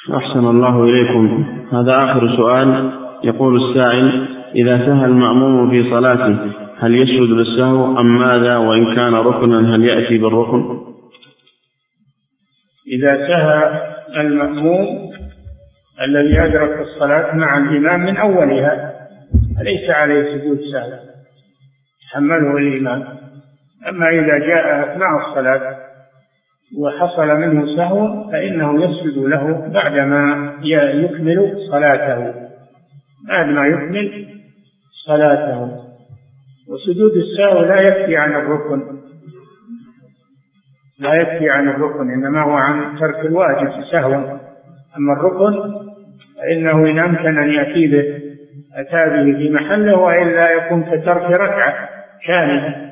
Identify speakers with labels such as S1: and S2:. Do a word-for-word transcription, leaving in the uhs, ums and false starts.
S1: أحسن الله إليكم. هذا آخر سؤال. يقول السائل: إذا سهى المأموم في صلاته هل يسجد للسهو أم ماذا؟ وإن كان ركنا هل يأتي بالركن؟
S2: إذا سهى المأموم الذي أدرك الصلاة مع الإمام من أولها ليس عليه سجود سهو، حمله الإمام. أما إذا جاء أثناء الصلاة وحصل منه سهو فإنه يسجد له بعدما يكمل صلاته بعدما يكمل صلاته وسجود السهو لا يكفي عن الركن لا يكفي عن الركن إنما هو عن ترك الواجب سهوا. أما الركن فإنه إن أمكن أن يأتي به أتى به في محله، وإلا يكون كترك ركعة كاملة.